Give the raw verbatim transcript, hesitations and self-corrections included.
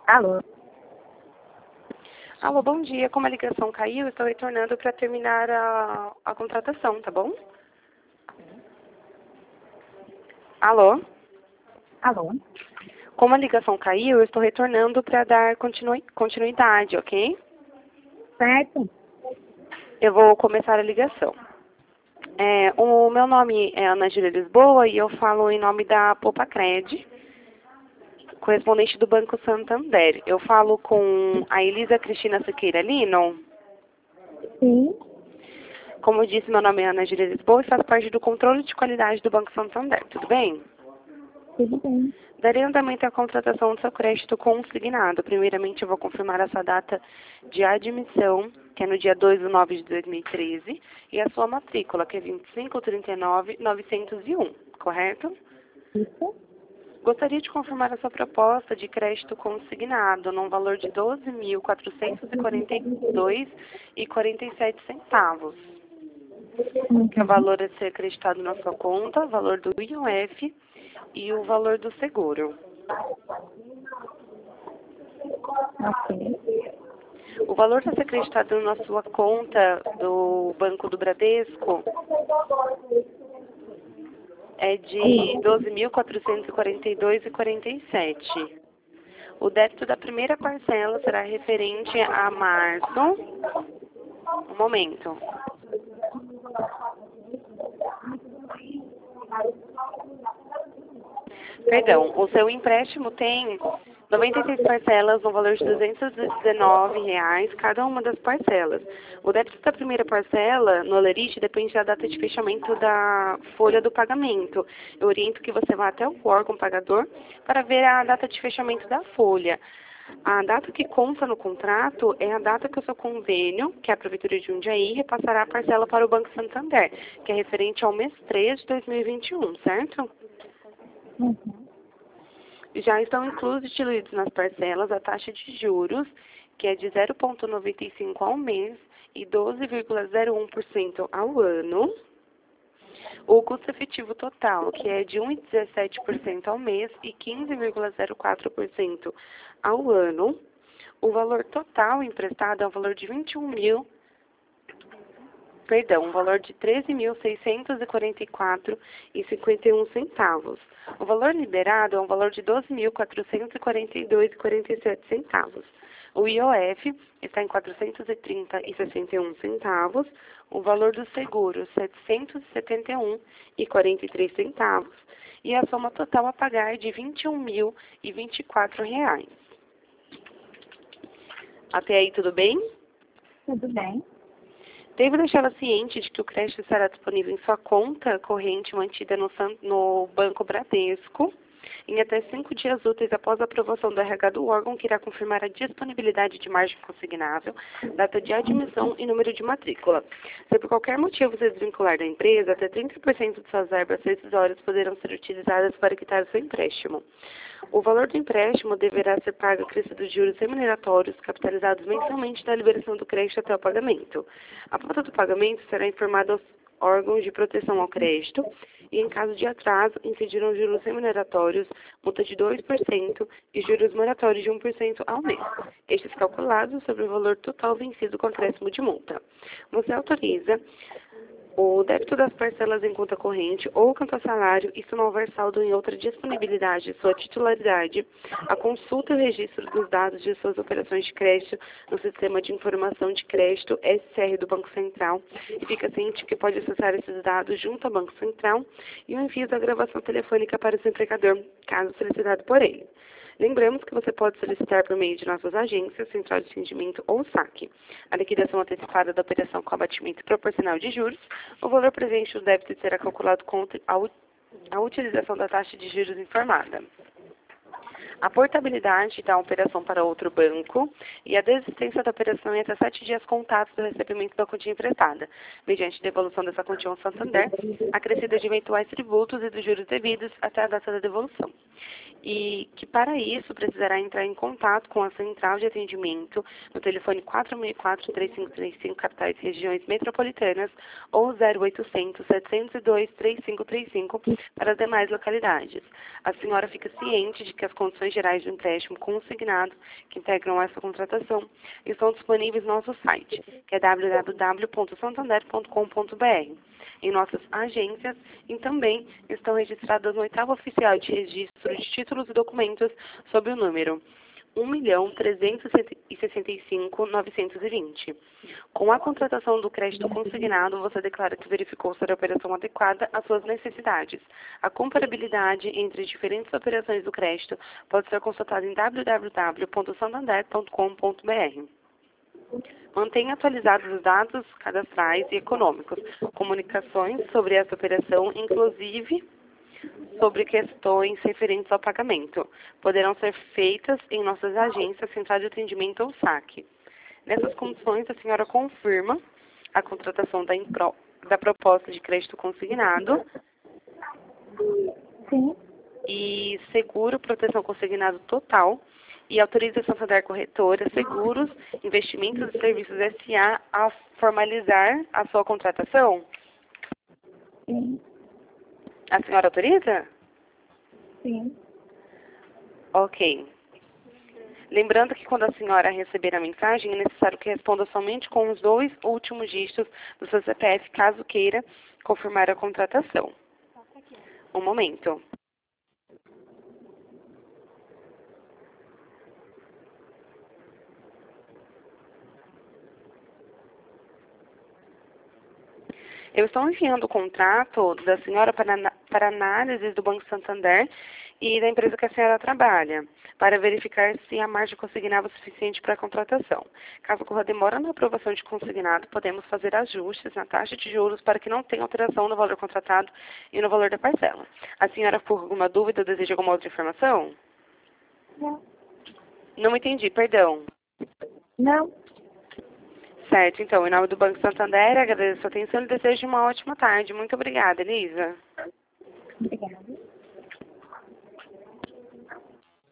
Alô? Alô, bom dia. Como a ligação caiu, estou retornando para terminar a, a contratação, tá bom? Alô? Alô? Como a ligação caiu, eu estou retornando para dar continui, continuidade, ok? Certo? Eu vou começar a ligação. É, o meu nome é Ana Júlia Lisboa e eu falo em nome da Popacred, correspondente do Banco Santander. Eu falo com a Elisa Cristina Siqueira Lino. Sim. Como eu disse, meu nome é Ana Júlia Lisboa e faço parte do controle de qualidade do Banco Santander. Tudo bem? Tudo bem. Darei andamento à contratação do seu crédito consignado. Primeiramente, eu vou confirmar a sua data de admissão, que é no dia dois de nove de dois mil e treze, e a sua matrícula, que é vinte e cinco trinta e nove novecentos e um, correto? Isso? Gostaria de confirmar a sua proposta de crédito consignado, num valor de doze mil quatrocentos e quarenta e dois reais e quarenta e sete centavos. Que é o valor a ser acreditado na sua conta, o valor do I O F e o valor do seguro. Ok. O valor a ser acreditado na sua conta do Banco do Bradesco é de doze mil quatrocentos e quarenta e dois reais e quarenta e sete centavos. O débito da primeira parcela será referente a março. Um momento. Perdão, o seu empréstimo tem noventa e seis parcelas no valor de duzentos e dezenove reais cada uma das parcelas. O débito da primeira parcela no Olerite depende da data de fechamento da folha do pagamento. Eu oriento que você vá até o órgão pagador para ver a data de fechamento da folha. A data que consta no contrato é a data que o seu convênio, que é a Prefeitura de Jundiaí, repassará a parcela para o Banco Santander, que é referente ao mês três de dois mil e vinte e um, certo? Uhum. Já estão inclusos diluídos nas parcelas a taxa de juros, que é de zero vírgula noventa e cinco por cento ao mês e doze vírgula zero um por cento ao ano. O custo efetivo total, que é de um vírgula dezessete por cento ao mês e quinze vírgula zero quatro por cento ao ano. O valor total emprestado é um valor de vinte e um mil, perdão, um valor de treze mil seiscentos e quarenta e quatro reais e cinquenta e um centavos. O valor liberado é um valor de doze mil quatrocentos e quarenta e dois reais e quarenta e sete centavos. O I O F está em quatrocentos e trinta reais e sessenta e um centavos. O valor do seguro, setecentos e setenta e um reais e quarenta e três centavos. E a soma total a pagar é de vinte e um mil e vinte e quatro reais. Até aí, tudo bem? Tudo bem. Devo deixá-la ciente de que o crédito estará disponível em sua conta corrente mantida no, no Banco Bradesco em até cinco dias úteis após a aprovação do R H do órgão, que irá confirmar a disponibilidade de margem consignável, data de admissão e número de matrícula. Se por qualquer motivo se desvincular da empresa, até trinta por cento de suas verbas rescisórias poderão ser utilizadas para quitar o seu empréstimo. O valor do empréstimo deverá ser pago acrescido de juros remuneratórios capitalizados mensalmente da liberação do crédito até o pagamento. A falta do pagamento será informada aos órgãos de proteção ao crédito e, em caso de atraso, incidirão juros remuneratórios, multa de dois por cento e juros moratórios de um por cento ao mês, estes calculados sobre o valor total vencido com acréscimo de multa. Você autoriza o débito das parcelas em conta corrente ou quanto ao salário, e se não houver saldo em outra disponibilidade de sua titularidade, a consulta e o registro dos dados de suas operações de crédito no Sistema de Informação de Crédito, S C R, do Banco Central, e fica ciente que pode acessar esses dados junto ao Banco Central e o envio da gravação telefônica para o seu empregador, caso solicitado por ele. Lembramos que você pode solicitar por meio de nossas agências, Central de Atendimento ou saque a liquidação antecipada da operação com abatimento proporcional de juros. O valor presente do débito será calculado contra a utilização da taxa de juros informada. A portabilidade da operação para outro banco e a desistência da operação em até sete dias contados do recebimento da quantia emprestada, mediante devolução dessa quantia ao Santander, acrescida de eventuais tributos e dos juros devidos até a data da devolução. e que para isso precisará entrar em contato com a central de atendimento no telefone quatro seis quatro, três cinco três cinco, capitais e regiões metropolitanas, ou zero oitocentos, setecentos e dois, trinta e cinco trinta e cinco para as demais localidades. A senhora fica ciente de que as condições gerais do empréstimo consignado que integram essa contratação estão disponíveis no nosso site, que é w w w ponto santander ponto com ponto b r. Em nossas agências e também estão registradas no oitavo oficial de registro de títulos e documentos sob o número um milhão trezentos e sessenta e cinco mil novecentos e vinte. Com a contratação do crédito consignado, você declara que verificou ser a operação adequada às suas necessidades. A comparabilidade entre diferentes operações do crédito pode ser consultada em w w w ponto santander ponto com ponto b r. Mantenha atualizados os dados cadastrais e econômicos, comunicações sobre essa operação, inclusive sobre questões referentes ao pagamento. Poderão ser feitas em nossas agências, central de atendimento ou saque. Nessas condições, a senhora confirma a contratação da, impro, da proposta de crédito consignado. Sim. E seguro, proteção consignado total. E autoriza a Santander Corretora, Seguros, Investimentos e Serviços S A a formalizar a sua contratação? Sim. A senhora autoriza? Sim. Ok. Lembrando que quando a senhora receber a mensagem, é necessário que responda somente com os dois últimos dígitos do seu C P F, caso queira confirmar a contratação. Um momento. Eu estou enviando o contrato da senhora para, para análise do Banco Santander e da empresa que a senhora trabalha, para verificar se a margem consignada é suficiente para a contratação. Caso ocorra demora na aprovação de consignado, podemos fazer ajustes na taxa de juros para que não tenha alteração no valor contratado e no valor da parcela. A senhora, por alguma dúvida, deseja alguma outra informação? Não. Não entendi, perdão. Não. Certo, então, em nome do Banco Santander, agradeço a sua atenção e desejo uma ótima tarde. Muito obrigada, Elisa. Obrigada.